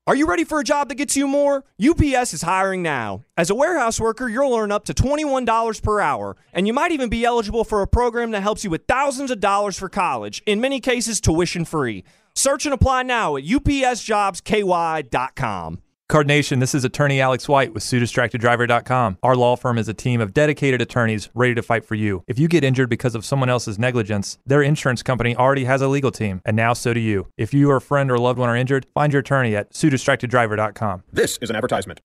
Are you ready for a job that gets you more? UPS is hiring now. As a warehouse worker, you'll earn up to $21 per hour, and you might even be eligible for a program that helps you with thousands of dollars for college, in many cases tuition free. Search and apply now at upsjobsky.com. Card Nation, this is attorney Alex White with SueDistractedDriver.com. Our law firm is a team of dedicated attorneys ready to fight for you. If you get injured because of someone else's negligence, their insurance company already has a legal team, and now so do you. If you or a friend or loved one are injured, find your attorney at SueDistractedDriver.com. This is an advertisement.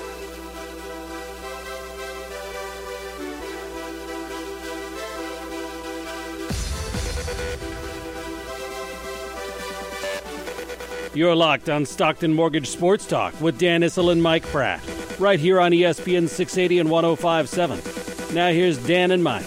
You're locked on Stockton Mortgage Sports Talk with Dan Issel and Mike Pratt, right here on ESPN 680 and 105.7. Now here's Dan and Mike.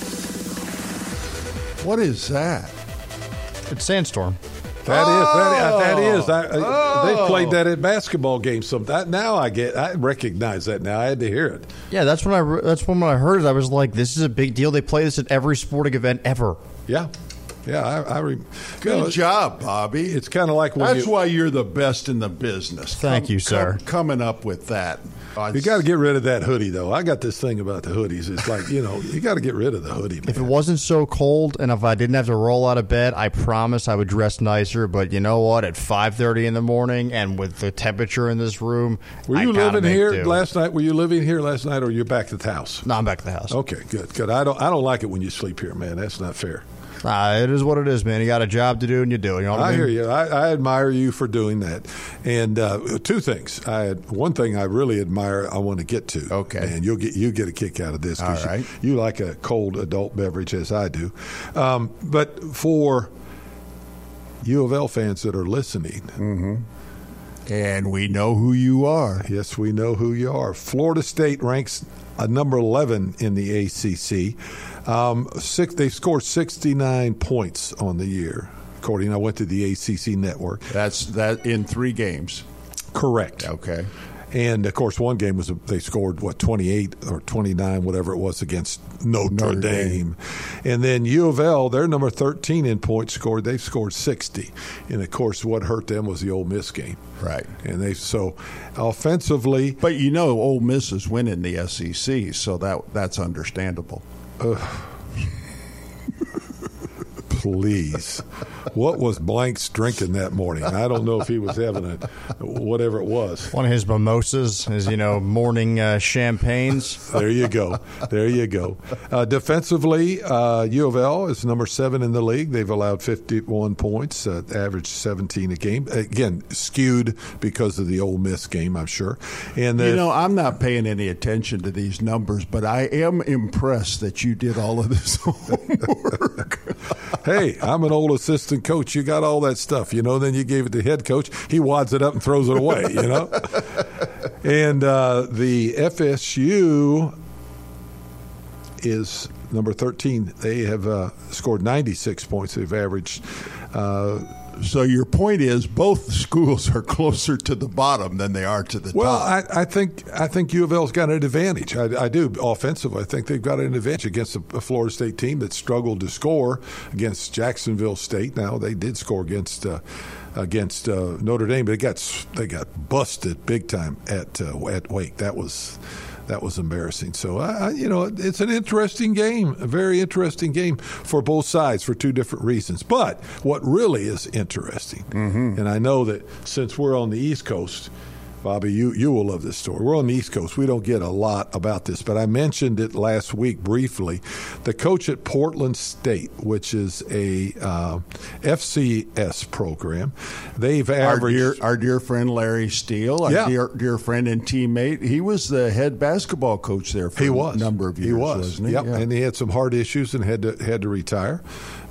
What is that? It's Sandstorm. That is. They played that at basketball games. So I recognize that now. I had to hear it. Yeah, that's when I heard it. I was like, this is a big deal. They play this at every sporting event ever. Yeah. Yeah, Good job, Bobby. It's kind of like when That's why you're the best in the business. Thank you, sir. Coming up with that. You got to get rid of that hoodie, though. I got this thing about the hoodies. It's like, you got to get rid of the hoodie, man. If it wasn't so cold and if I didn't have to roll out of bed, I promise I would dress nicer. But you know what? At 5:30 in the morning and with the temperature in this room, Were you living here last night? Were you living here last night, or you're back at the house? No, I'm back at the house. Okay, good. I don't like it when you sleep here, man. That's not fair. It is what it is, man. You got a job to do, and you do. You know what I mean? hear you. I admire you for doing that. And two things. One thing I really admire. I want to get to. Okay. And you get a kick out of this. All right. You like a cold adult beverage as I do. But for U of L fans that are listening. Mm-hmm. And we know who you are. Yes, we know who you are. Florida State ranks number 11 in the ACC. They scored 69 points on the year, according. I went to the ACC network. That's that in 3 games. Correct. Okay. And of course, one game they scored 28 or 29, whatever it was, against Notre Dame. And then U of L, they're number 13 in points scored. They've scored 60. And of course, what hurt them was the Ole Miss game. Right. And so offensively, but Ole Miss is winning the SEC, so that's understandable. Please. What was Blanks drinking that morning? I don't know if he was having whatever it was. One of his mimosas, his morning champagnes. There you go. Defensively, U of L is number 7 in the league. They've allowed 51 points, average 17 a game. Again, skewed because of the Ole Miss game, I'm sure. And I'm not paying any attention to these numbers, but I am impressed that you did all of this homework. Hey, I'm an old assistant coach. You got all that stuff, then you gave it to head coach. He wads it up and throws it away, And the FSU is number 13. They have scored 96 points. They've averaged So your point is both schools are closer to the bottom than they are to the top. Well, I think U of L's got an advantage. I do offensively. I think they've got an advantage against a Florida State team that struggled to score against Jacksonville State. Now they did score against Notre Dame, but they got busted big time at Wake. That was embarrassing. So, it's an interesting game, a very interesting game for both sides for 2 different reasons. But what really is interesting, and I know that since we're on the East Coast, Bobby, you will love this story. We're on the East Coast. We don't get a lot about this, but I mentioned it last week briefly. The coach at Portland State, which is a FCS program, they've averaged... Our dear friend Larry Steele, our dear friend and teammate, he was the head basketball coach there for a number of years, wasn't he? Yep, yeah. And he had some heart issues and had to retire.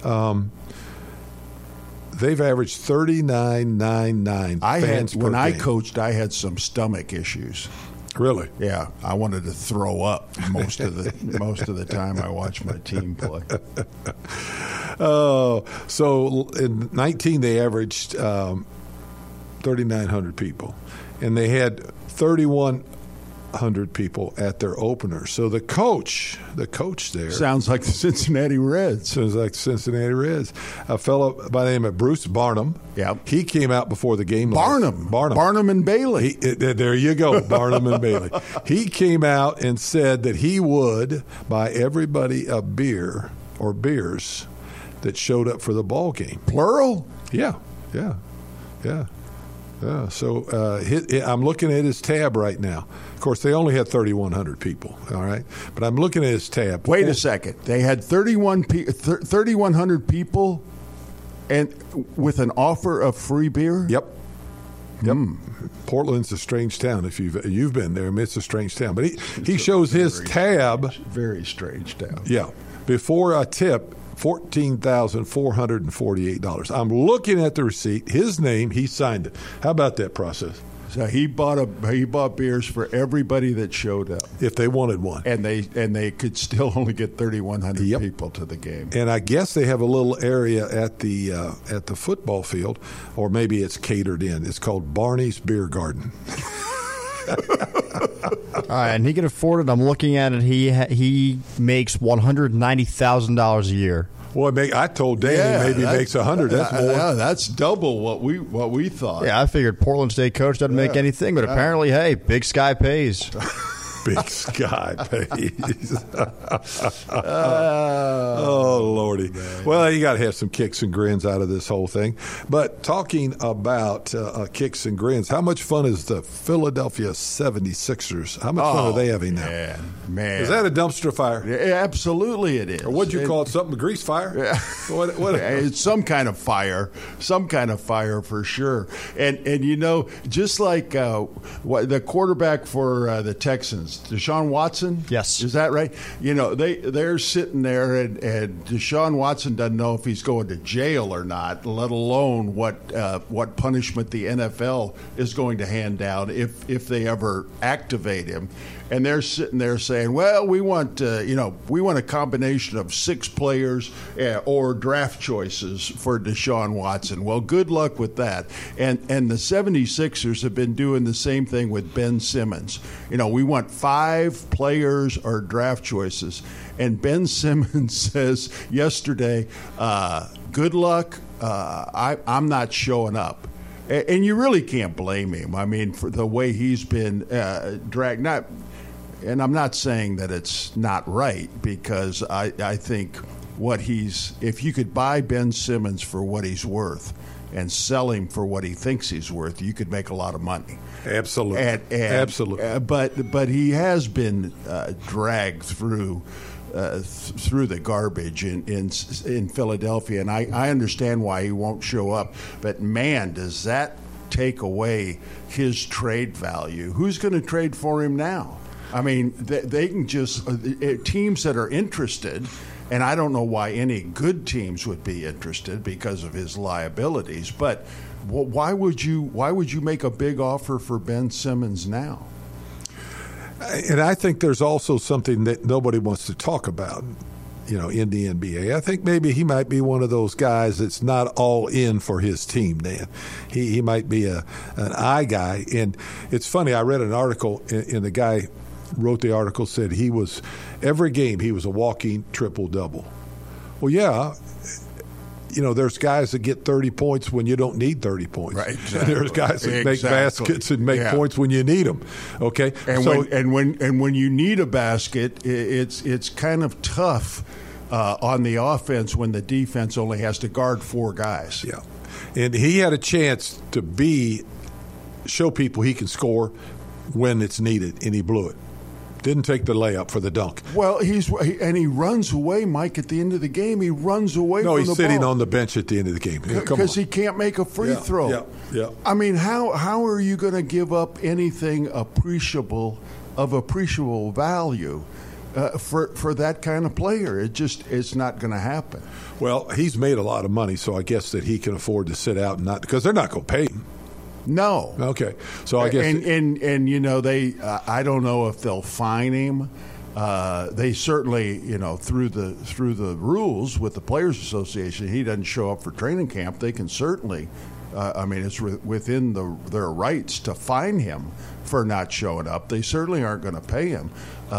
They've averaged 39.99 fans per game. When I coached, I had some stomach issues. Really? Yeah, I wanted to throw up most of the time I watched my team play. Oh, so in 19 they averaged 3,900 people, and they had 31 3,100 people at their opener. So the coach there sounds like the Cincinnati Reds. Sounds like the Cincinnati Reds. A fellow by the name of Bruce Barnum. Yeah, he came out before the game. Barnum and Bailey. There you go, Barnum and Bailey. He came out and said that he would buy everybody a beer or beers that showed up for the ball game. Plural? Yeah. So I'm looking at his tab right now. Of course, they only had 3,100 people, all right? But I'm looking at his tab. Wait a second. They had 3,100 people and with an offer of free beer? Yep. Portland's a strange town. If you've been there, I mean, it's a strange town. But he shows his tab. Very strange town. Yeah. Before a tip, $14,448. I'm looking at the receipt. His name, he signed it. How about that process? So he bought beers for everybody that showed up if they wanted one, and they could still only get 3,100 people to the game. And I guess they have a little area at the football field, or maybe it's catered in. It's called Barney's Beer Garden. All right, and he can afford it. I'm looking at it. He makes $190,000 a year. Well, I told Danny maybe makes 100. That's more. Yeah, that's double what we thought. Yeah, I figured Portland State coach doesn't make anything, but apparently, hey, Big Sky pays. Big Sky pays. Oh, Lordy. Man. Well, you got to have some kicks and grins out of this whole thing. But talking about kicks and grins, how much fun is the Philadelphia 76ers? How much fun are they having now? Man. Is that a dumpster fire? Yeah, absolutely it is. Or what'd you call it? Something? A grease fire? Yeah. What? It's some kind of fire. Some kind of fire for sure. And you know, just like the quarterback for the Texans, Deshaun Watson? Yes. Is that right? You know, they're sitting there, and Deshaun Watson doesn't know if he's going to jail or not, let alone what punishment the NFL is going to hand down if they ever activate him. And they're sitting there saying, well, we want a combination of 6 players or draft choices for Deshaun Watson. Well, good luck with that. And the 76ers have been doing the same thing with Ben Simmons. You know, we want 5 players or draft choices. And Ben Simmons says yesterday, good luck, I'm not showing up. And you really can't blame him. I mean, for the way he's been dragged. And I'm not saying that it's not right, because I think if you could buy Ben Simmons for what he's worth and sell him for what he thinks he's worth, you could make a lot of money. Absolutely. Absolutely. But he has been dragged through the garbage in Philadelphia, and I understand why he won't show up. But man, does that take away his trade value? Who's going to trade for him now? I mean, they can just teams that are interested, and I don't know why any good teams would be interested because of his liabilities. But why would you make a big offer for Ben Simmons now? And I think there's also something that nobody wants to talk about, you know, in the NBA. I think maybe he might be one of those guys that's not all in for his team, Dan. He might be an I guy. And it's funny, I read an article, and the guy wrote the article, said every game he was a walking triple-double. Well, yeah, you know, there's guys that get 30 points when you don't need 30 points. Right. Exactly. There's guys that make baskets and make points when you need them. Okay. And when you need a basket, it's kind of tough on the offense when the defense only has to guard 4 guys. Yeah. And he had a chance to show people he can score when it's needed, and he blew it. Didn't take the layup for the dunk. Well, he runs away, Mike, at the end of the game. He runs away from the ball. No, he's sitting on the bench at the end of the game. Because he can't make a free throw. Yeah. I mean, how are you going to give up anything appreciable value for that kind of player? It's not going to happen. Well, he's made a lot of money, so I guess that he can afford to sit out and not, because they're not going to pay him. No. Okay. So I guess and you know, they I don't know if they'll fine him. They certainly, you know, through the rules with the Players Association, he doesn't show up for training camp, they can certainly I mean, it's within their rights to fine him for not showing up. They certainly aren't going to pay him.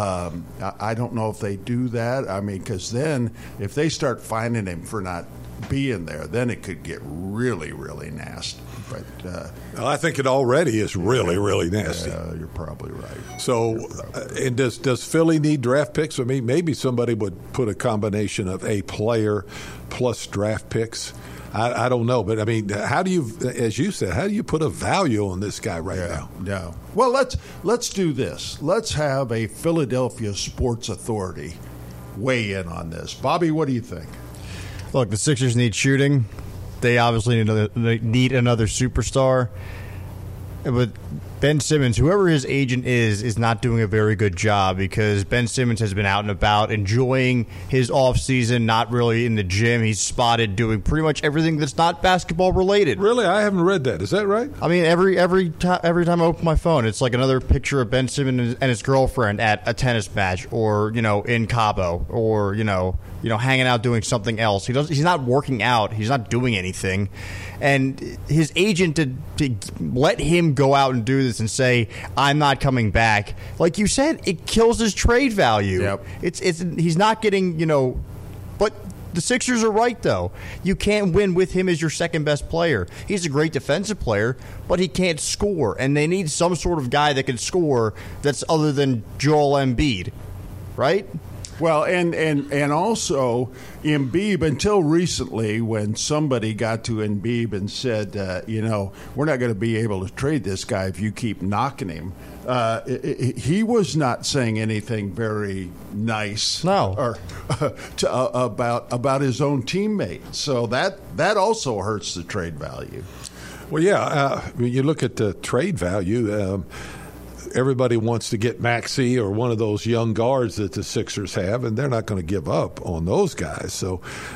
I don't know if they do that. I mean, because then if they start fining him for not being there, then it could get really, really nasty. But I think it already is really, really nasty. You're probably right. So, and does Philly need draft picks? I mean, maybe somebody would put a combination of a player plus draft picks. I don't know, but I mean, how do you, as you said, how do you put a value on this guy right now? No. Well, let's do this. Let's have a Philadelphia Sports Authority weigh in on this. Bobby, what do you think? Look, the Sixers need shooting. They obviously need another superstar. But Ben Simmons, whoever his agent is not doing a very good job because Ben Simmons has been out and about enjoying his offseason, not really in the gym. He's spotted doing pretty much everything that's not basketball related. Really? I haven't read that. Is that right? I mean, every time I open my phone, it's like another picture of Ben Simmons and his girlfriend at a tennis match or, in Cabo or, hanging out doing something else. He's not working out. He's not doing anything. And his agent to let him go out and do this and say, I'm not coming back, like you said, it kills his trade value. Yep. He's not getting, but the Sixers are right, though. You can't win with him as your second best player. He's a great defensive player, but he can't score. And they need some sort of guy that can score that's other than Joel Embiid, right? Well, and also Embiid, until recently when somebody got to Embiid and said, we're not going to be able to trade this guy if you keep knocking him, he was not saying anything very nice or about his own teammate. So that also hurts the trade value. Well, yeah, when you look at the trade value, everybody wants to get Maxey or one of those young guards that the Sixers have, and they're not going to give up on those guys. So,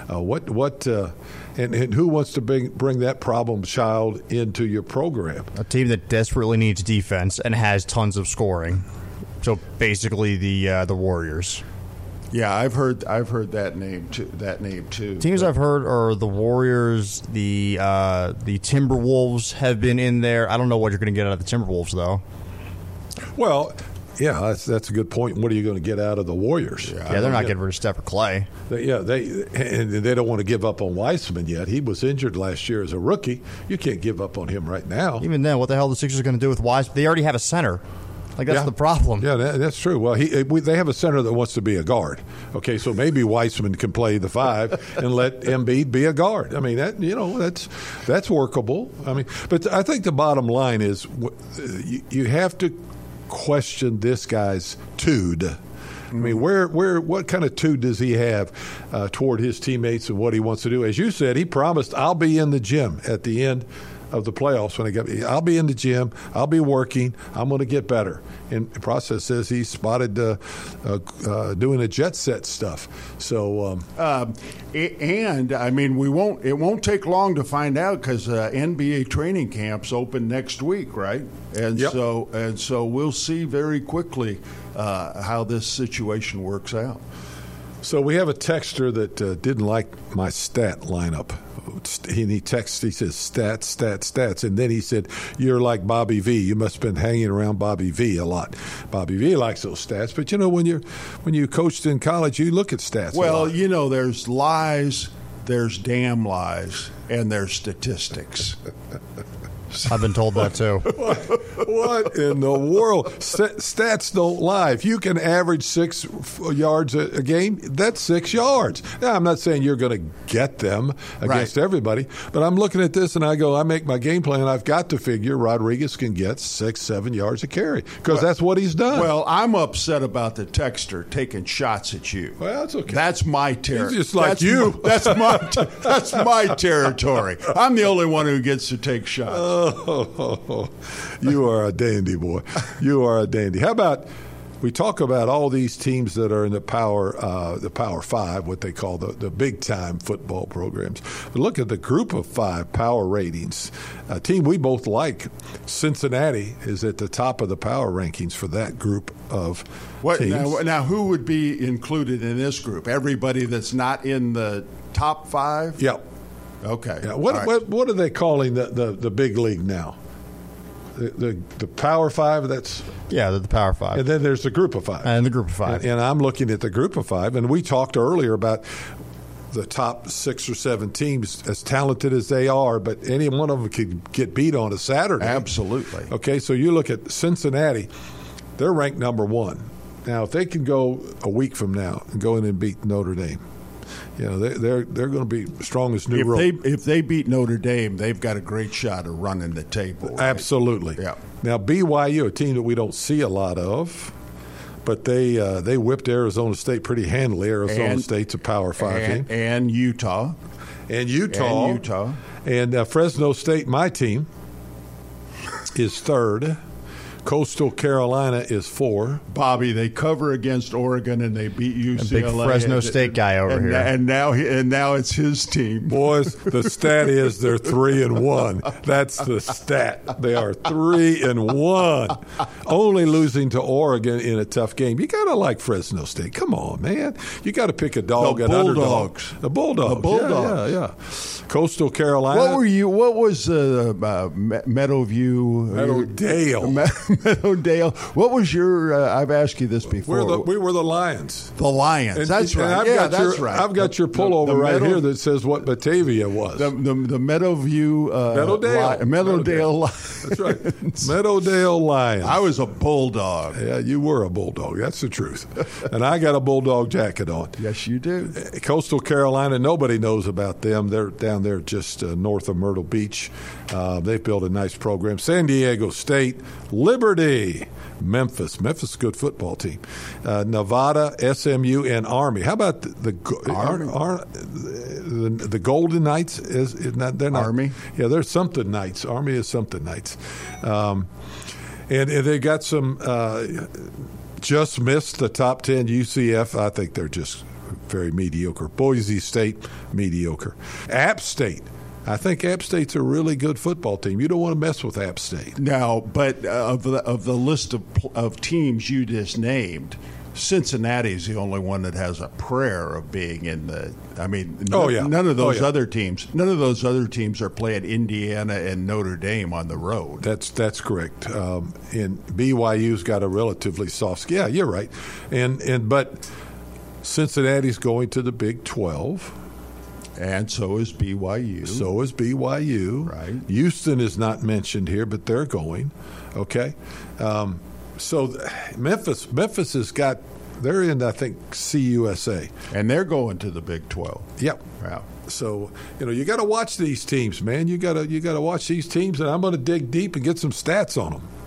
and who wants to bring that problem child into your program? A team that desperately needs defense and has tons of scoring. So basically, the Warriors. Yeah, I've heard that name too. Teams I've heard are the Warriors, the Timberwolves have been in there. I don't know what you're going to get out of the Timberwolves though. Well, yeah, that's a good point. What are you going to get out of the Warriors? Yeah, they're not getting rid of Steph or Clay. They don't want to give up on Weissman yet. He was injured last year as a rookie. You can't give up on him right now. Even then, what the hell are the Sixers going to do with Weissman? They already have a center. That's the problem. Yeah, that's true. Well, they have a center that wants to be a guard. Okay, so maybe Weissman can play the 5 and let Embiid be a guard. I mean, that's workable. I mean, but I think the bottom line is you have to question this guy's tude. I mean, what kind of tude does he have toward his teammates and what he wants to do? As you said, he promised, I'll be in the gym at the end of the playoffs I'll be in the gym, I'll be working, I'm going to get better. And the process says he spotted doing the jet set stuff. So, and I mean, it won't take long to find out because NBA training camps open next week, right? And yep. so we'll see very quickly how this situation works out. So we have a texter that didn't like my stat lineup. He texts, he says, stats. And then he said, you're like Bobby V. You must have been hanging around Bobby V a lot. Bobby V likes those stats. But, when you coached in college, you look at stats. Well, there's lies, there's damn lies, and there's statistics. I've been told that too. What in the world? Stats don't lie. If you can average 6 yards a game, that's 6 yards. Now, I'm not saying you're going to get them against everybody, but I'm looking at this and I make my game plan. I've got to figure Rodriguez can get 6-7 yards a carry because that's what he's done. Well, I'm upset about the texter taking shots at you. Well, that's okay. That's my territory. He's just like you. That's my territory. I'm the only one who gets to take shots. Oh, you are a dandy, boy. You are a dandy. How about we talk about all these teams that are in the Power 5, what they call the big-time football programs. But look at the Group of 5 power ratings. A team we both like, Cincinnati, is at the top of the power rankings for that group of teams. Now, who would be included in this group? Everybody that's not in the top 5? Yep. Okay. Yeah. All right. What are they calling the big league now? The Power Five. That's Yeah, the Power Five. and then there's the Group of Five. And the Group of Five. And I'm looking at the Group of Five, and we talked earlier about the top 6 or 7 teams, as talented as they are, but any one of them could get beat on a Saturday. Absolutely. Okay, so you look at Cincinnati, they're ranked number 1. Now, if they can go a week from now and go in and beat Notre Dame, they're going to be strong as new rope. If they beat Notre Dame, they've got a great shot of running the table. Right? Absolutely. Yeah. Now, BYU, a team that we don't see a lot of, but they whipped Arizona State pretty handily. Arizona State's a Power 5 team. And Utah. And Utah. And Fresno State, my team, is 3rd. Coastal Carolina is 4. Bobby, they cover against Oregon and they beat UCLA. A big Fresno State guy over here. And now it's his team. Boys, the stat is they're 3-1. That's the stat. They are 3-1. Only losing to Oregon in a tough game. You gotta like Fresno State. Come on, man. You got to pick a dog at Bulldogs. underdog. The Bulldogs. The Bulldogs. Yeah. Coastal Carolina. What was Meadowview? Meadowdale. What was your? I've asked you this before. We were the Lions. The Lions. That's right. That's right. I've got your pullover right here that says what Batavia was. The Meadowview. Meadowdale. That's right. Meadowdale Lions. I was a Bulldog. Yeah, you were a Bulldog. That's the truth. And I got a Bulldog jacket on. Yes, you do. Coastal Carolina, nobody knows about them. They're down there just north of Myrtle Beach. They've built a nice program. San Diego State, Liberty, Memphis. Memphis is a good football team. Nevada, SMU, and Army. How about the Golden Knights? They're not Army? Yeah, they're something Knights. Army is something Knights. And they got some just missed the top 10. UCF, I think they're just very mediocre. Boise State, mediocre. App State. I think App State's a really good football team. You don't want to mess with App State. Now, but of the list of teams you just named, Cincinnati's the only one that has a prayer of being in the. I mean, none of those other teams. None of those other teams are playing Indiana and Notre Dame on the road. That's correct. And BYU's got a relatively soft. Yeah, you're right. But Cincinnati's going to the Big 12. And so is BYU. Right. Houston is not mentioned here, but they're going. Okay. So Memphis has got, they're in, I think, CUSA. And they're going to the Big 12. Yep. Wow. So, you got to watch these teams, man. You got to watch these teams, and I'm going to dig deep and get some stats on them.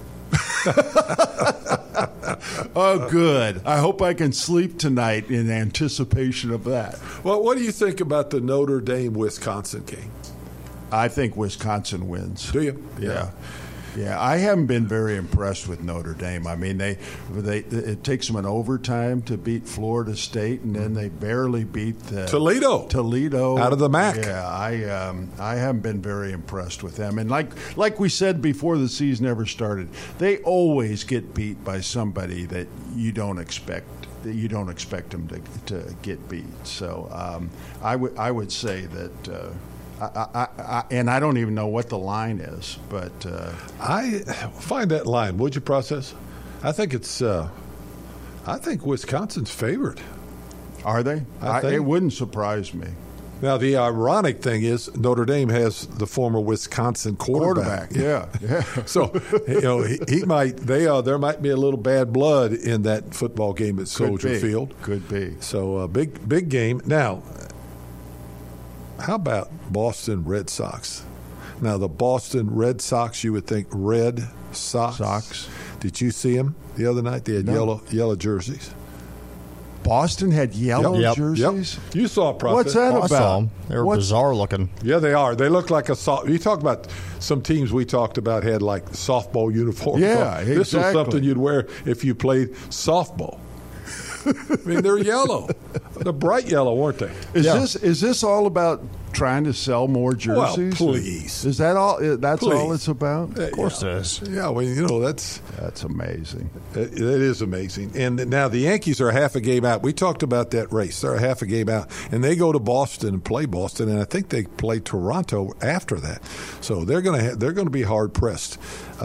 Oh, good. I hope I can sleep tonight in anticipation of that. Well, what do you think about the Notre Dame-Wisconsin game? I think Wisconsin wins. Do you? Yeah. Yeah, I haven't been very impressed with Notre Dame. I mean, it takes them an overtime to beat Florida State, and then they barely beat Toledo out of the MAC. Yeah, I haven't been very impressed with them. And like we said before the season ever started, they always get beat by somebody that you don't expect. You don't expect them to get beat. So I would say that. And I don't even know what the line is, but I find that line. Would you process? I think it's. I think Wisconsin's favored. Are they? It wouldn't surprise me. Now the ironic thing is Notre Dame has the former Wisconsin quarterback. Yeah. So he might. There might be a little bad blood in that football game at Soldier Field. Could be. So big game now. How about Boston Red Sox? Now, the Boston Red Sox, you would think Red Sox. Did you see them the other night? They had yellow jerseys. Boston had yellow jerseys? Yep. You saw a process. What's that about? I saw them. They were bizarre looking. Yeah, they are. They look like a soft. You talk about some teams we talked about had like softball uniforms. Yeah, exactly. This was something you'd wear if you played softball. I mean, they're yellow. The bright yellow, weren't they? Is this all about trying to sell more jerseys? Well, please. Is that all? That's Please. all it's about? Of course it is. Yeah, well, that's amazing. It is amazing. And now the Yankees are half a game out. We talked about that race. They're a half a game out. And they go to Boston and play Boston, and I think they play Toronto after that. So they're going to be hard-pressed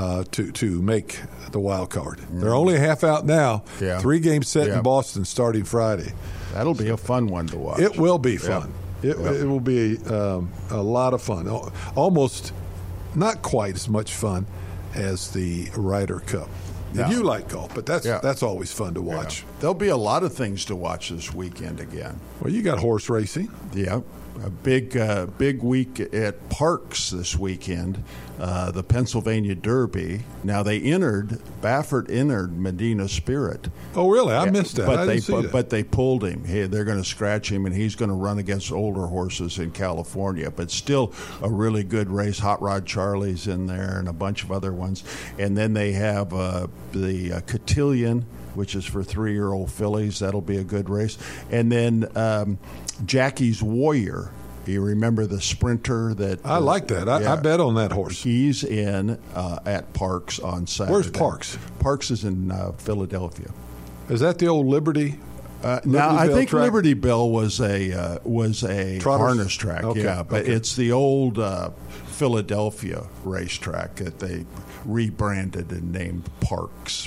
to make the wild card. They're only half out now. Yeah. 3 games set Yeah. in Boston starting Friday. That'll be a fun one to watch. It will be fun. Yeah. It will be a lot of fun. Almost not quite as much fun as the Ryder Cup. No. And you like golf, but that's always fun to watch. Yeah. There'll be a lot of things to watch this weekend again. Well, you got horse racing. Yeah. A big week at Parks this weekend, the Pennsylvania Derby. Now Baffert entered Medina Spirit. Oh, really? I missed that. I didn't see that. But they pulled him. They're going to scratch him, and he's going to run against older horses in California. But still a really good race. Hot Rod Charlie's in there and a bunch of other ones. And then they have the Cotillion, which is for 3-year-old fillies. That'll be a good race. And then Jackie's Warrior. You remember the sprinter that... I like that. I bet on that horse. He's in at Parks on Saturday. Where's Parks? Parks is in Philadelphia. Is that the old Liberty? Now I think track? Liberty Bell was a harness track. Okay. Yeah, but it's the old Philadelphia racetrack that they rebranded and named Parks,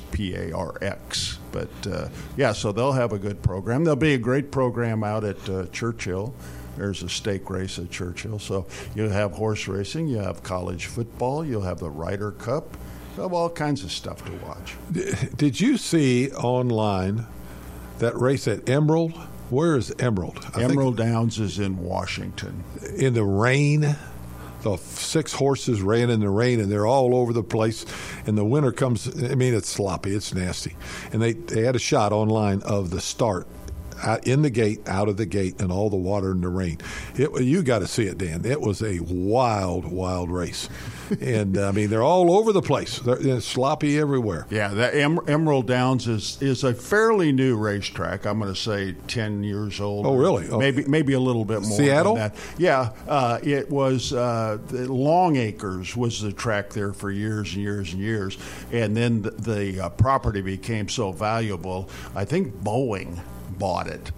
Parx. But so they'll have a good program. There'll be a great program out at Churchill. There's a stake race at Churchill. So you'll have horse racing, you have college football, you'll have the Ryder Cup. You'll have all kinds of stuff to watch. Did you see online that race at Emerald? Where is Emerald? Emerald Downs is in Washington. In the rain. The 6 horses ran in the rain, and they're all over the place. And the winner comes. I mean, it's sloppy. It's nasty. And they had a shot online of the start. In the gate, out of the gate, and all the water in the rain. You got to see it, Dan. It was a wild, wild race. And, I mean, they're all over the place. They're sloppy everywhere. Yeah, the Emerald Downs is a fairly new racetrack. I'm going to say 10 years old. Oh, really? Oh. Maybe a little bit more Seattle? than that. Yeah, it was Long Acres was the track there for years and years and years. And then the property became so valuable, I think Boeing bought it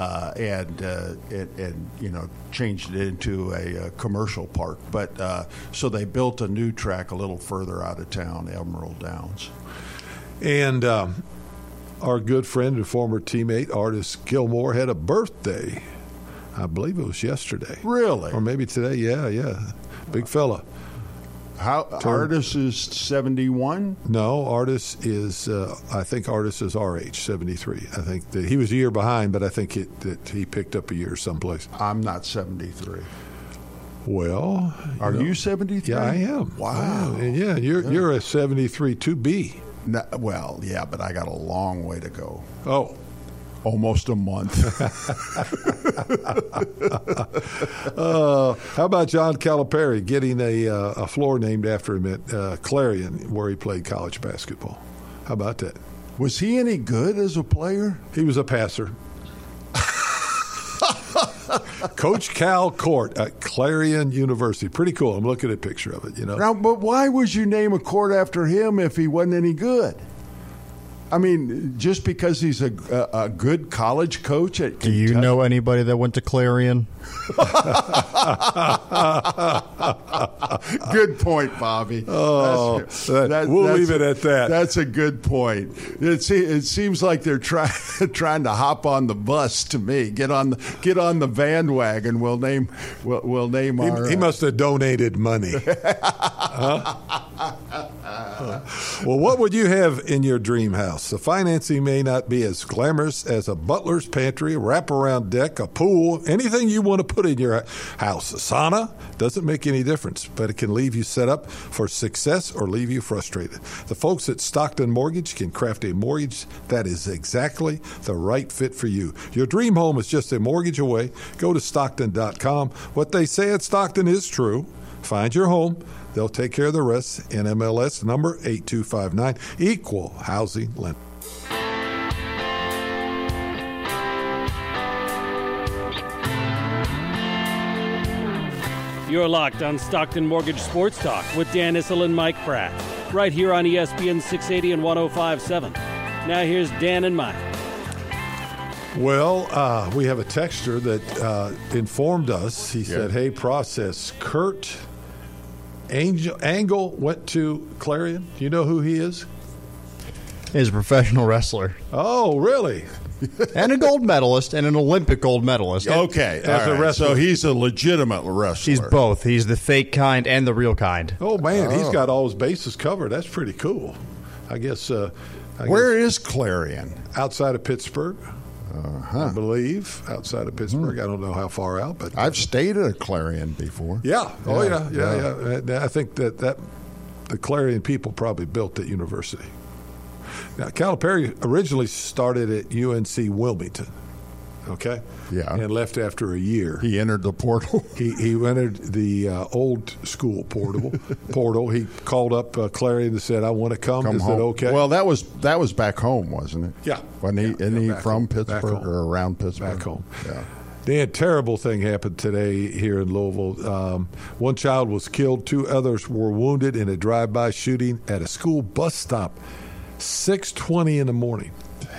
and changed it into a commercial park. But so they built a new track a little further out of town, Emerald Downs. And our good friend and former teammate, Artis Gilmore, had a birthday. I believe it was yesterday. Really? Or maybe today. Yeah. Big fella. Artis is 71? No, Artis is, I think Artis is our age, 73. I think that he was a year behind, but I think that he picked up a year someplace. I'm not 73. Well, are you 73? Yeah, I am. Wow. And you're a 73 2B. No, well, yeah, but I got a long way to go. Oh. Almost a month. How about John Calipari getting a floor named after him at Clarion, where he played college basketball? How about that? Was he any good as a player? He was a passer. Coach Cal Court at Clarion University. Pretty cool. I'm looking at a picture of it, Now, but why would you name a court after him if he wasn't any good? I mean, just because he's a good college coach at Kentucky. Do you know anybody that went to Clarion? Good point, Bobby. We'll leave it at that. That's a good point. It seems like they're trying to hop on the bus to me. Get on the bandwagon. We'll name our. He must have donated money. Well, what would you have in your dream house? The financing may not be as glamorous as a butler's pantry, a wraparound deck, a pool, anything you want to put in your house. A sauna doesn't make any difference, but it can leave you set up for success or leave you frustrated. The folks at Stockton Mortgage can craft a mortgage that is exactly the right fit for you. Your dream home is just a mortgage away. Go to Stockton.com. What they say at Stockton is true. Find your home. They'll take care of the rest. NMLS number 8259, Equal Housing Lender. You're locked on Stockton Mortgage Sports Talk with Dan Issel and Mike Pratt, right here on ESPN 680 and 105.7. Now here's Dan and Mike. Well, we have a texter that informed us. He said, hey, process, Kurt Angle went to Clarion. Do you know who he is? He's a professional wrestler. Oh, really? And a gold medalist and an Olympic gold medalist. Okay, As a wrestler. So he's a legitimate wrestler. He's both. He's the fake kind and the real kind. Oh, man, he's got all his bases covered. That's pretty cool. I guess. Where is Clarion? Outside of Pittsburgh. I believe outside of Pittsburgh. I don't know how far out, but I've stayed at a Clarion before. Yeah. Oh, yeah. I think that the Clarion people probably built that university. Now, Calipari originally started at UNC Wilmington, okay? Yeah. And left after a year. He entered the portal. He entered the old school portal. He called up Clarion and said, I want to come. Is home. it okay? Well, that was back home, wasn't it? Yeah. Isn't he from home. Pittsburgh or around Pittsburgh? Back home. Yeah. Dan, terrible thing happened today here in Louisville. One child was killed. 2 others were wounded in a drive-by shooting at a school bus stop, 6:20 in the morning.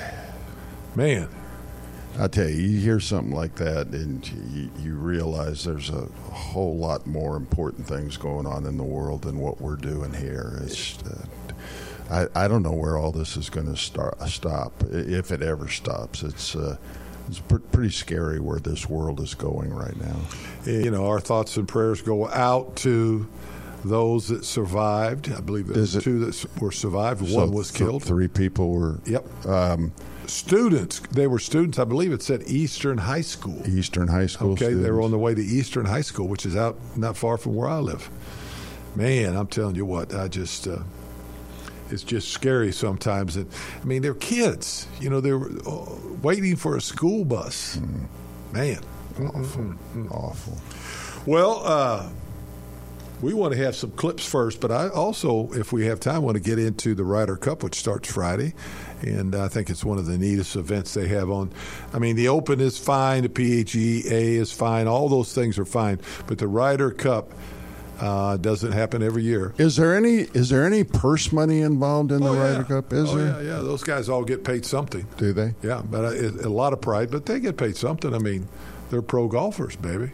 Man. I tell you hear something like that, and you realize there's a whole lot more important things going on in the world than what we're doing here. It's, I don't know where all this is going to stop, if it ever stops. It's pretty scary where this world is going right now. You know, our thoughts and prayers go out to those that survived. I believe there's 2 that were survived. One was killed. 3 people were. Yep. Students. They were students. I believe it said Eastern High School. Eastern High School. Okay, students. they were on the way to Eastern High School, which is out not far from where I live. Man, I'm telling you what, it's just scary sometimes. And I mean, they're kids. You know, they were waiting for a school bus. Man, Awful. Well, we want to have some clips first, but I also, if we have time, want to get into the Ryder Cup, which starts Friday. And I think it's one of the neatest events they have on. I mean, the Open is fine, the PGA is fine, all those things are fine. But the Ryder Cup doesn't happen every year. Is there any purse money involved in the Ryder Cup? Is there? Yeah. Those guys all get paid something. Do they? Yeah, but a lot of pride, but they get paid something. I mean, they're pro golfers, baby.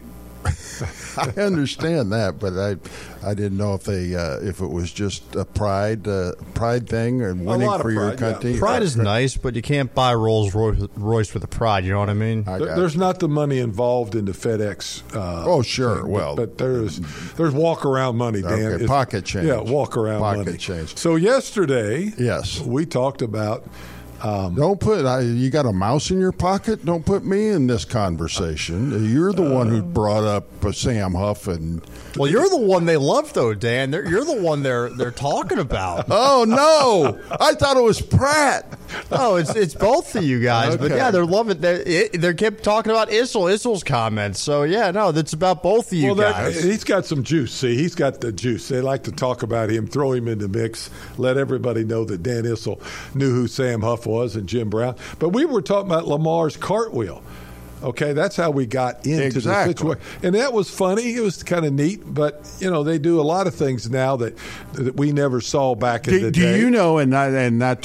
I understand that, but I didn't know if it was just a pride thing and winning for your country. Yeah. Pride is nice, but you can't buy Rolls Royce with a pride. You know what I mean? There's not the money involved in the FedEx. Oh, sure. Thing, but there's walk around money, Dan. Okay, pocket change. Yeah, walk around money. Pocket change. So yesterday, yes, we talked about. Don't put you got a mouse in your pocket. Don't put me in this conversation. You're the one who brought up Sam Huff and. Well, you're the one they love, though, Dan. You're the one they're talking about. Oh no! I thought it was Pratt. Oh, it's both of you guys. Okay. But yeah, they're loving. They kept talking about Issel's comments. So yeah, no, that's about both of you guys. He's got some juice. See, he's got the juice. They like to talk about him, throw him in the mix, let everybody know that Dan Issel knew who Sam Huff was and Jim Brown. But we were talking about Lamar's cartwheel. Okay, that's how we got into the situation. And that was funny. It was kind of neat. But, you know, they do a lot of things now that we never saw back in the day. Do you know, and not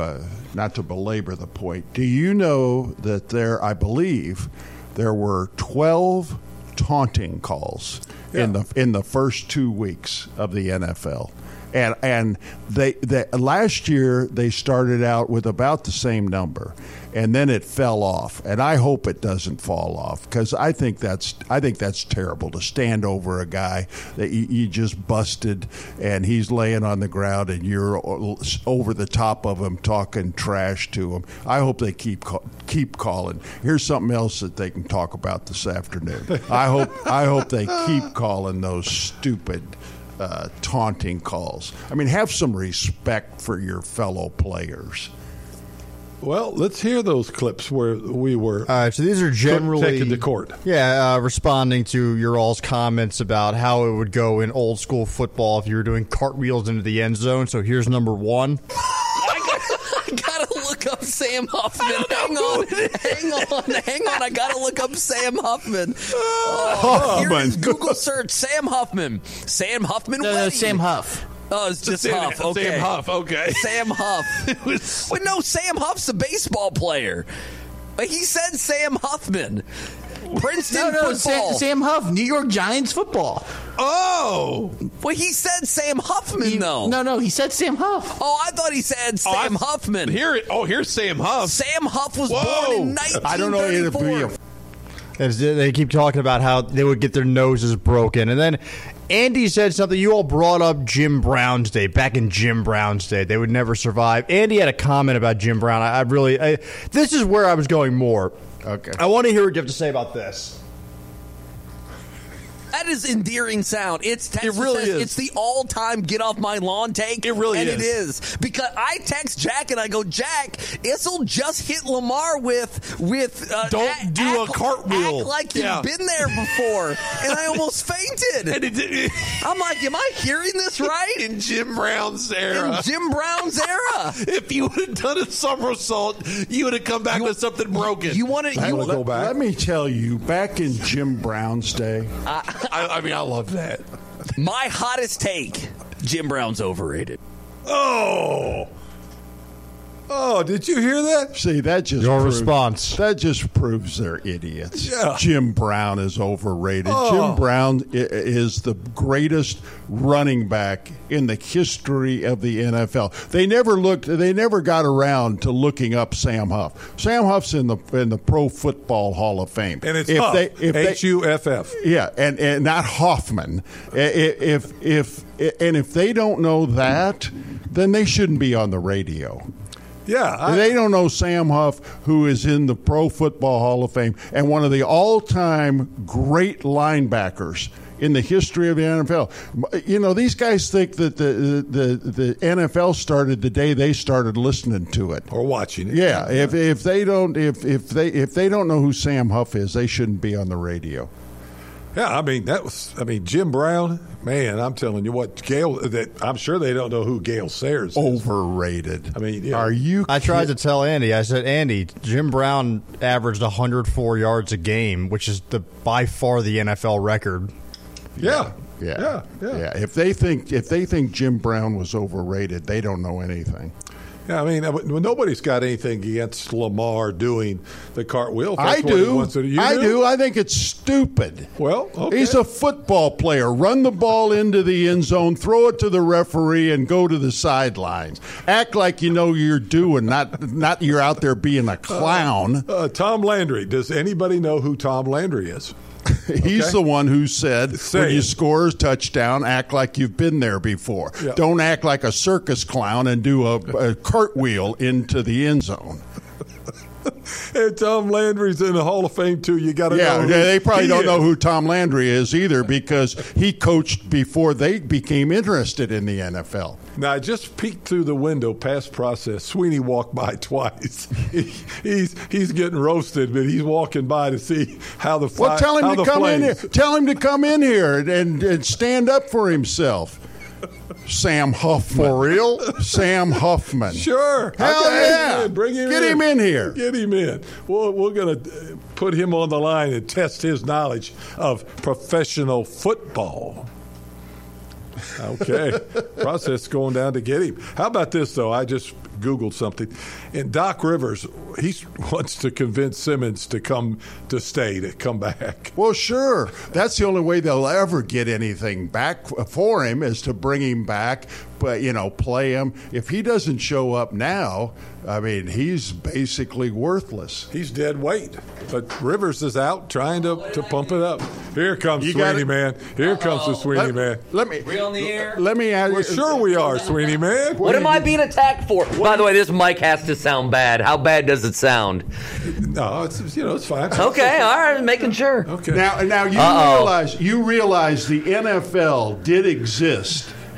to belabor the point, do you know that I believe there were 12 taunting calls in the first 2 weeks of the NFL? And they last year they started out with about the same number, and then it fell off. And I hope it doesn't fall off, because I think that's terrible to stand over a guy that you just busted and he's laying on the ground and you're over the top of him talking trash to him. I hope they keep calling. Here's something else that they can talk about this afternoon. I hope they keep calling those stupid. Taunting calls. I mean, have some respect for your fellow players. Well, let's hear those clips where we were. All right, so these are generally taken to court. Yeah, responding to your all's comments about how it would go in old school football if you were doing cartwheels into the end zone. So here's number one. I gotta gotta look up Sam Huffman. Hang on. I gotta look up Sam Huffman. Here's Google search Sam Huffman. Sam Huffman. No, Sam Huff. Oh, it's just Huff. Okay. Sam Huff. Okay. Sam Huff. Wait, no, Sam Huff's a baseball player. He said Sam Huffman. Princeton football. Sam Huff, New York Giants football. Oh. Well, he said Sam Huffman, though. No, he said Sam Huff. Oh, I thought he said Sam Huffman. Here's Sam Huff. Sam Huff was born in 1934. I don't know if They keep talking about how they would get their noses broken. And then Andy said something. You all brought up Jim Brown's day. Back in Jim Brown's day, they would never survive. Andy had a comment about Jim Brown. This is where I was going more. Okay. I want to hear what you have to say about this. That is endearing sound. It really is. It's the all-time get off my lawn take. It really is. is. And it is. Because I text Jack and I go, Jack, Issel just hit Lamar with don't do a cartwheel. Act like you've been there before. And I almost fainted. I'm like, am I hearing this right? In Jim Brown's era. If you would have done a somersault, you would have come back with something broken. Go back. Let me tell you, back in Jim Brown's day, I mean, I love that. My hottest take, Jim Brown's overrated. Oh, did you hear that? See, that just response. That just proves they're idiots. Yeah. Jim Brown is overrated. Jim Brown is the greatest running back in the history of the NFL. They never got around to looking up Sam Huff. Sam Huff's in the Pro Football Hall of Fame. And it's Huff, H-U-F-F. Yeah, and not Hoffman. If they don't know that, then they shouldn't be on the radio. Yeah. They don't know Sam Huff, who is in the Pro Football Hall of Fame and one of the all-time great linebackers in the history of the NFL. You know, these guys think that the NFL started the day they started listening to it or watching it. Yeah, if they don't know who Sam Huff is, they shouldn't be on the radio. Yeah, Jim Brown, man, I'm telling you what, I'm sure they don't know who Gale Sayers is. Overrated. I mean, are you? I tried to tell Andy. I said, Andy, Jim Brown averaged 104 yards a game, which is by far the NFL record. Yeah. If they think Jim Brown was overrated, they don't know anything. Yeah, I mean, nobody's got anything against Lamar doing the cartwheel. I do. I think it's stupid. Well, okay. He's a football player. Run the ball into the end zone, throw it to the referee, and go to the sidelines. Act like you know you're doing, not you're out there being a clown. Tom Landry. Does anybody know who Tom Landry is? He's the one who said, when you score a touchdown, act like you've been there before. Yeah. Don't act like a circus clown and do a cartwheel into the end zone. And Tom Landry's in the Hall of Fame, too. You got to know. Yeah, they probably don't know who Tom Landry is either because he coached before they became interested in the NFL. Now, I just peeked through the window past process. Sweeney walked by twice. He's getting roasted, but he's walking by to see how the Well, tell him to come in here. Tell him to come in here and stand up for himself. Sam Huffman. For real? Sam Huffman. Sure. Hell yeah. Bring him in. Get him in here. Get him in. We're going to put him on the line and test his knowledge of professional football. Okay. Process going down to get him. How about this, though? I just Googled something. And Doc Rivers, he wants to convince Simmons to come back. Well, sure. That's the only way they'll ever get anything back for him is to bring him back, but, play him. If he doesn't show up now, I mean, he's basically worthless. He's dead weight. But Rivers is out trying to pump it up. Here comes Sweeney Man. Here comes the Sweeney Man. We on the air? Let me ask you. Well, sure we are, Sweeney Man. What am I being attacked for? By the way, this mic has to sound bad. How bad does it sound? No, it's fine. Okay, all right, making sure. Okay. Now you realize the NFL did exist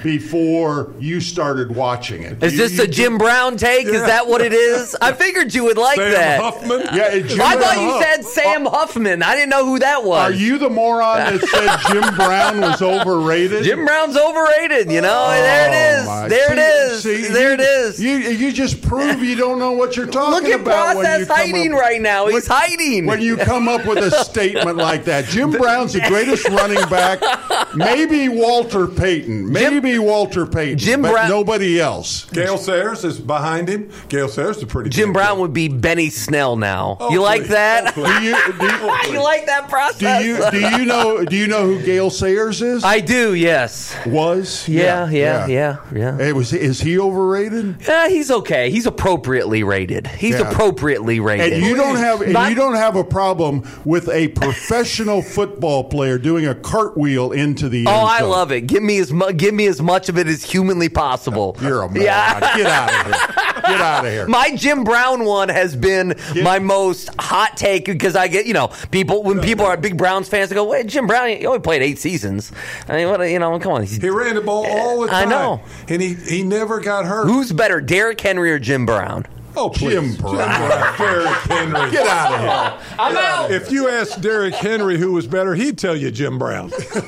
before you started watching it. Is this a Jim Brown take? Is that what it is? I figured you would like Sam that. Huffman? Yeah, Jim I thought Brown. you said Sam Huffman. I didn't know who that was. Are you the moron that said Jim Brown was overrated? Jim Brown's overrated, you know? There it is. my- There it is. See, There it is. You just prove you don't know what you're talking Look at about. when you Process come hiding up- right now. He's hiding. When you come up with a statement like that, Jim Brown's the greatest running back. Maybe Walter Payton. Jim but Brown- nobody else. Gale Sayers is behind him. Gale Sayers is a pretty Jim good Brown kid. would be Benny Snell now. Oh, you like please. that? Oh, please. You like that Process? Do you know who Gale Sayers is? I do, yes. Was? Yeah. Is he overrated? He's okay. He's appropriately rated. He's Yeah. appropriately rated. And you don't Not- have a problem with a professional football player doing a cartwheel into the end Oh, I zone. love it. Give me as much of it as humanly possible. You're a moron. Yeah. Get out of here. Get out of here. My Jim Brown one has been my most hot take because I get, when people are big Browns fans, they go, wait, Jim Brown, he only played 8 seasons. I mean, come on. He ran the ball all the time. I know. And he never got hurt. Who's better, Derrick Henry or Jim Brown? Oh, please. Jim Brown. Derrick Henry. Get out of here. I'm out. If you asked Derrick Henry who was better, he'd tell you Jim Brown.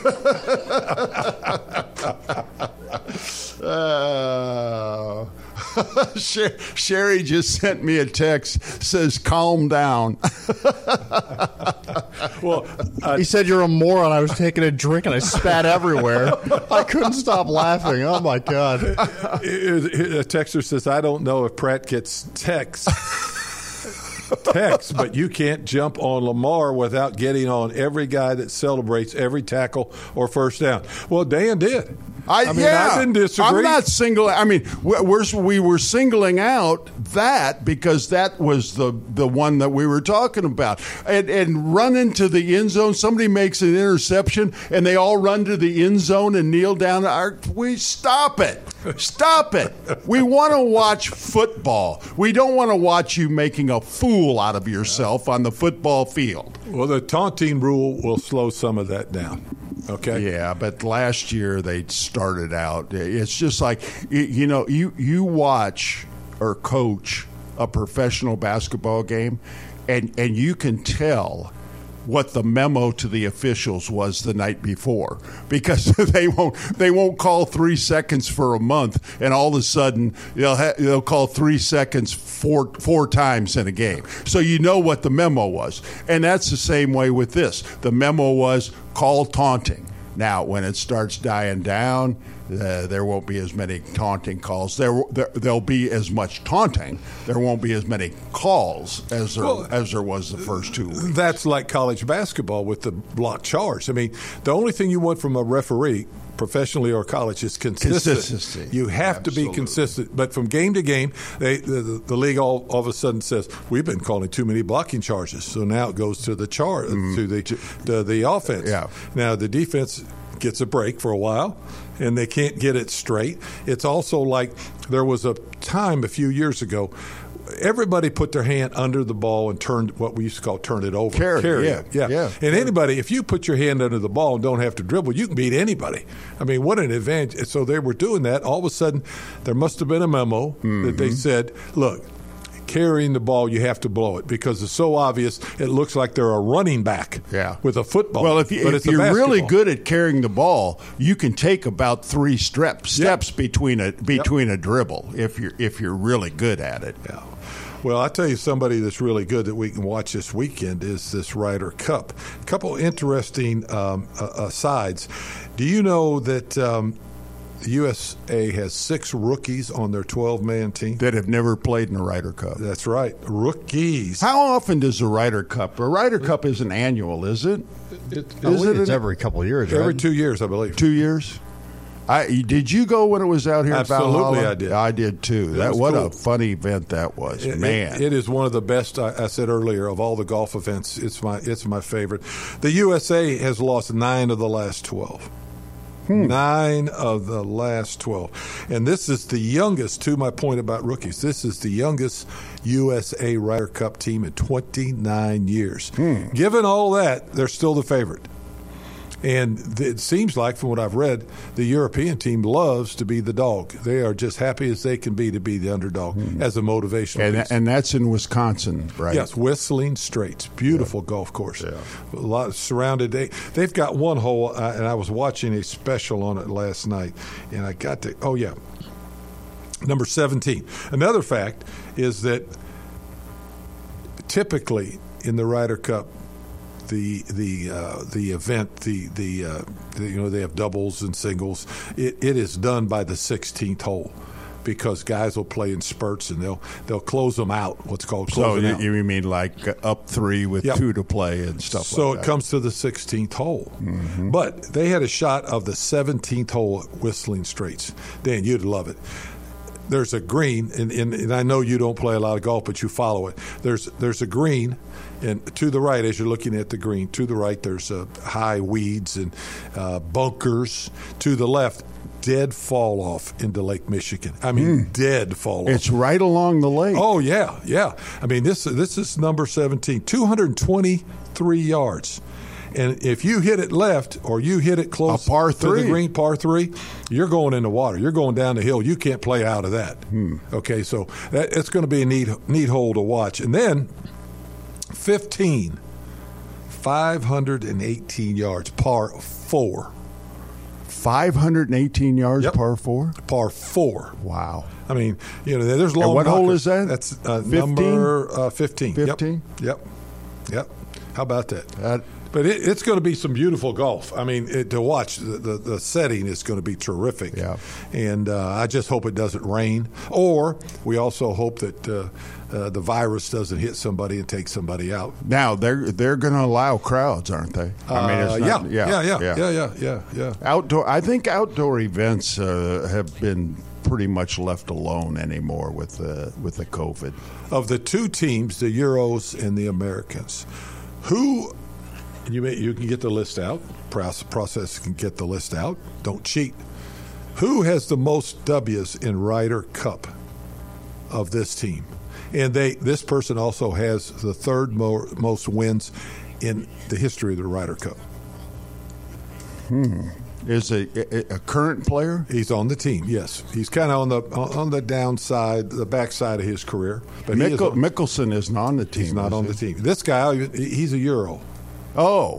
Sherry just sent me a text, says calm down. Well, He said you're a moron. I was taking a drink and I spat everywhere. I couldn't stop laughing. Oh my god! a texter says, I don't know if Pratt gets text, but you can't jump on Lamar without getting on every guy that celebrates every tackle or first down. Well, Dan did. I didn't disagree. I'm not singling. I mean, we were singling out that because that was the one that we were talking about. And run into the end zone. Somebody makes an interception, and they all run to the end zone and kneel down. We stop it. Stop it. We want to watch football. We don't want to watch you making a fool out of yourself on the football field. Well, the taunting rule will slow some of that down. Okay. Yeah, but last year they started out. It's just like you watch or coach a professional basketball game, and you can tell what the memo to the officials was the night before because they won't call 3 seconds for a month, and all of a sudden they'll call 3 seconds four times in a game. So you know what the memo was, and that's the same way with this. The memo was call taunting. Now, when it starts dying down, there won't be as many taunting calls. There'll be as much taunting. There won't be as many calls as there was the first 2 weeks. That's like college basketball with the block charge. I mean, the only thing you want from a referee, professionally or college, is consistency. You have to be consistent. But from game to game, the league all of a sudden says, we've been calling too many blocking charges. So now it goes to the to the offense. Yeah. Now the defense gets a break for a while, and they can't get it straight. It's also like there was a time a few years ago, everybody put their hand under the ball and turned what we used to call turn it over. Carry it. Yeah. And anybody, if you put your hand under the ball and don't have to dribble, you can beat anybody. I mean, what an advantage. So they were doing that. All of a sudden, there must have been a memo that they said, look, carrying the ball, you have to blow it because it's so obvious it looks like they're a running back with a football. Well, if you're really good at carrying the ball, you can take about 3 steps between a dribble if you're really good at it. Yeah. Well, I tell you, somebody that's really good that we can watch this weekend is this Ryder Cup. A couple interesting sides. Do you know that the USA has 6 rookies on their 12-man team that have never played in the Ryder Cup? That's right, rookies. How often does the Ryder Cup? A Ryder Cup isn't annual, is it? It's every couple of years, right? Every 2 years, I believe. 2 years. Did you go when it was out here? Absolutely, at Valhalla? I did. I did too. What cool. A funny event that was, man! It is one of the best. I said earlier of all the golf events. It's my favorite. The USA has lost 9 of the last 12. 9 of the last 12. And this is the youngest, to my point about rookies, this is the youngest USA Ryder Cup team in 29 years. Given all that, they're still the favorite. And it seems like, from what I've read, the European team loves to be the dog. They are just happy as they can be to be the underdog as a motivational piece. And that's in Wisconsin, right? Yes, Whistling Straits. Beautiful golf course. Yeah. A lot surrounded. They've got one hole, and I was watching a special on it last night, and I got to, number 17. Another fact is that typically in the Ryder Cup, the event, they have doubles and singles. It is done by the 16th hole, because guys will play in spurts and they'll close them out. What's called closing out. So you mean like up 3 with 2 to play and stuff like that? So it comes to the 16th hole. Mm-hmm. But they had a shot of the 17th hole at Whistling Straits. Dan, you'd love it. There's a green, and I know you don't play a lot of golf, but you follow it. There's a green, and to the right, as you're looking at the green, to the right there's high weeds and bunkers. To the left, dead fall off into Lake Michigan. I mean, dead fall off. It's right along the lake. Oh yeah. I mean, this is number 17, 223 yards. And if you hit it left or you hit it close to the green, par 3, you're going in the water. You're going down the hill. You can't play out of that. Okay, so it's going to be a neat hole to watch. And then 15, 518 yards, par 4. 518 yards, par 4? Par 4. Wow. I mean, there's long. And what hole is that? That's number 15. 15? Yep. How about that? But it's going to be some beautiful golf. I mean, to watch, the setting is going to be terrific. Yeah. And I just hope it doesn't rain. Or we also hope that the virus doesn't hit somebody and take somebody out. Now, they're going to allow crowds, aren't they? I mean, it's yeah. I think outdoor events have been pretty much left alone anymore with the COVID. Of the two teams, the Euros and the Americans, who... You can get the list out. Process can get the list out. Don't cheat. Who has the most W's in Ryder Cup of this team? And this person also has the third most wins in the history of the Ryder Cup. Is a current player? He's on the team. Yes, he's kind of on the downside, the backside of his career. But Mickelson isn't on the team. He's not on the team. This guy, he's a Euro. Oh.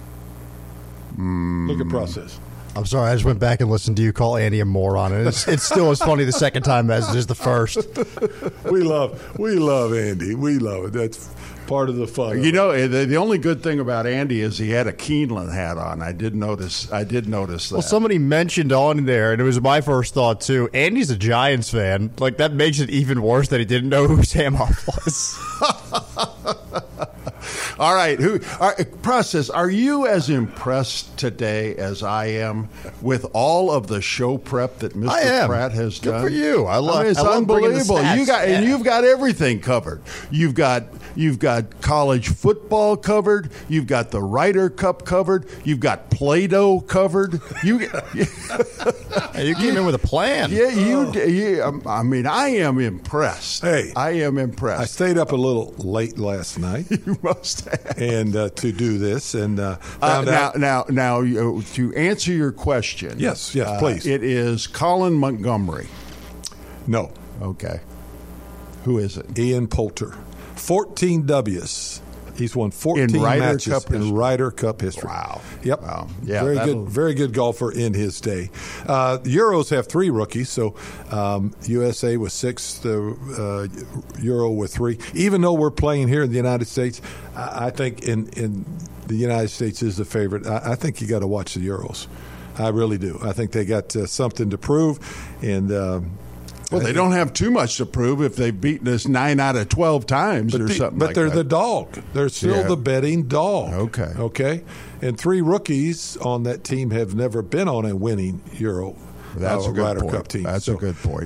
Look at Process. I'm sorry, I just went back and listened to you call Andy a moron, and it's still as funny the second time as it is the first. We love Andy. We love it. That's part of the fun. The only good thing about Andy is he had a Keeneland hat on. I did notice that. Well, somebody mentioned on there, and it was my first thought too, Andy's a Giants fan. Like, that makes it even worse that he didn't know who Sam Huff was. All right. Process, are you as impressed today as I am with all of the show prep that Mr. Pratt has done? Good for you. It's unbelievable. You've got everything covered. You've got college football covered. You've got the Ryder Cup covered. You've got Play-Doh covered. You came in with a plan. Yeah, I mean, I am impressed. I am impressed. I stayed up a little late last night. You must have. And to do this, and found out. Now, to answer your question. Yes, please. It is Colin Montgomery. No. Okay. Who is it? Ian Poulter. 14 W's. He's won 14 matches in Ryder Cup history. Wow. Yep. Wow. Yeah, very good golfer in his day. The Euros have 3 rookies, so USA with 6, the Euro with 3. Even though we're playing here in the United States, I think in the United States is the favorite. I think you got to watch the Euros. I really do. I think they got something to prove, and well, they don't have too much to prove if they've beaten us 9 out of 12 times or something like that. But they're the dog. They're still the betting dog. Okay. And 3 rookies on that team have never been on a winning Euro That's a good Ryder point. Cup team. That's a good point.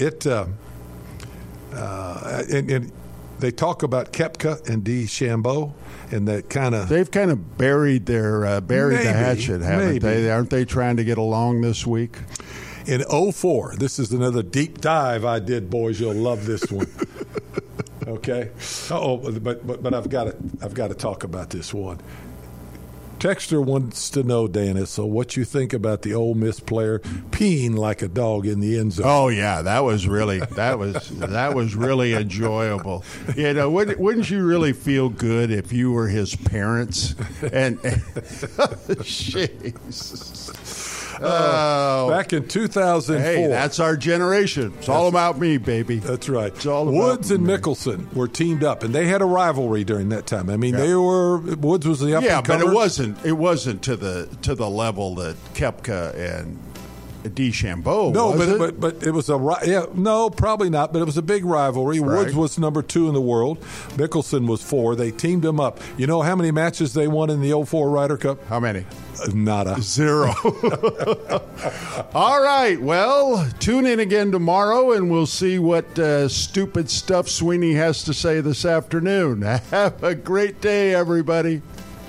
And they talk about Koepka and DeChambeau, and that they've kind of buried the hatchet, haven't they? Aren't they trying to get along this week? In 2004, this is another deep dive I did, boys. You'll love this one. Okay. But I've got to talk about this one. Texter wants to know, Dennis, so what you think about the Ole Miss player peeing like a dog in the end zone? Oh yeah, that was really enjoyable. You know, wouldn't you really feel good if you were his parents? And jeez. Back in 2004. Hey, that's our generation. It's all about me, baby. That's right. It's all about Woods and me. Mickelson were teamed up, and they had a rivalry during that time. I mean, Woods was the up yeah, and but comer. it wasn't to the level that Koepka and DeChambeau. No, was but it was no, probably not. But it was a big rivalry. Right. Woods was number 2 in the world. Mickelson was 4. They teamed them up. You know how many matches they won in the 04 Ryder Cup? How many? Nada. 0. All right. Well, tune in again tomorrow, and we'll see what stupid stuff Sweeney has to say this afternoon. Have a great day, everybody.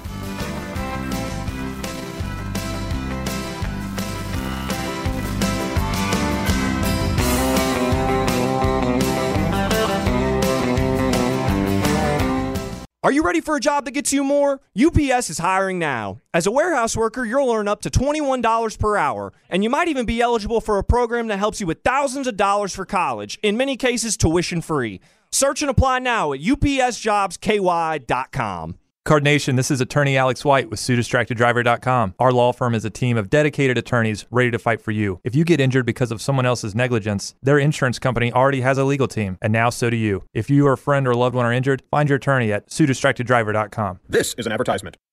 Are you ready for a job that gets you more? UPS is hiring now. As a warehouse worker, you'll earn up to $21 per hour, and you might even be eligible for a program that helps you with thousands of dollars for college, in many cases tuition free. Search and apply now at upsjobsky.com. Card Nation, this is attorney Alex White with SueDistractedDriver.com. Our law firm is a team of dedicated attorneys ready to fight for you. If you get injured because of someone else's negligence, their insurance company already has a legal team, and now so do you. If you or a friend or loved one are injured, find your attorney at SueDistractedDriver.com. This is an advertisement.